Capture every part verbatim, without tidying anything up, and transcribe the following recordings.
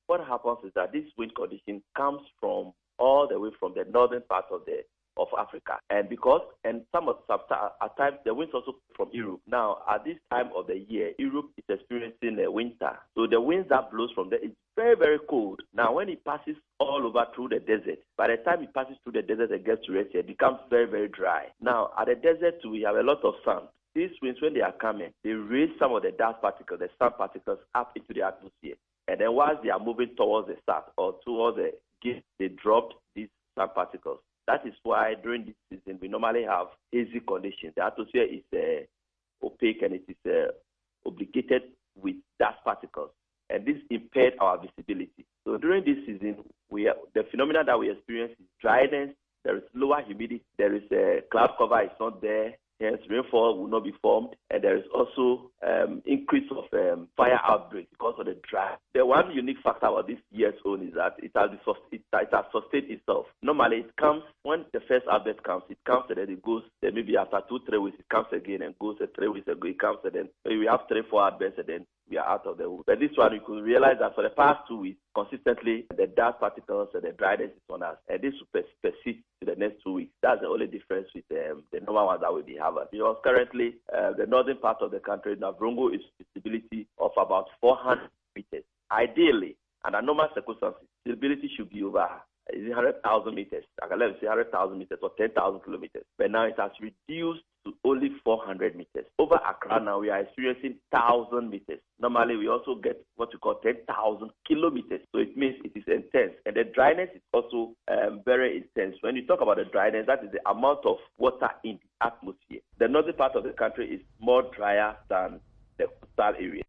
what happens is that this wind condition comes from all the way from the northern part of the of Africa, and because and some of some, at times the winds also from Europe. Now, at this time of the year, Europe is experiencing a winter, so the winds that blows from there is very very cold. Now, when it passes all over through the desert, by the time it passes through the desert and gets to Russia, it becomes very very dry. Now, at the desert too, we have a lot of sand. These winds, when they are coming, they raise some of the dust particles, the sand particles, up into the atmosphere, and then once they are moving towards the south or towards the gate, they drop these sand particles. That is why during this season we normally have hazy conditions. The atmosphere is uh, opaque and it is uh, obligated with dust particles, and this impaired our visibility. So during this season, we are, the phenomena that we experience is dryness. There is lower humidity. There is a uh, cloud cover is not there. Hence, rainfall will not be formed, and there is also um, increase of um, fire outbreaks because of the dry. The one unique factor about this year's own is that it has, it, it has sustained itself. Normally, it comes when the first outbreak comes. It comes and then it goes. Then maybe after two, three weeks, it comes again and goes. And three weeks ago, it comes and then maybe we have three, four outbreaks and then we are out of the woods. But this one, you could realize that for the past two weeks, consistently, the dust particles and the dryness is on us, and this will persist to the next two weeks. That's the only difference with um, the normal ones that we be having. Because currently, uh, the northern part of the country, Navrongo, is visibility of about four hundred meters. Ideally, under normal circumstances, visibility should be over one hundred thousand meters. I can let say one hundred thousand meters or ten thousand kilometers. But now it has reduced to only four hundred meters. Over Accra now, we are experiencing one thousand meters. Normally, we also get what we call ten thousand kilometers. So it means it is intense. And the dryness is also um, very intense. When you talk about the dryness, that is the amount of water in the atmosphere. The northern part of the country is more drier than the coastal area.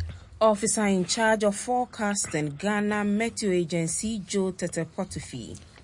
Officer in charge of forecasting, Ghana Meteo Agency, Joe Tetepotufi.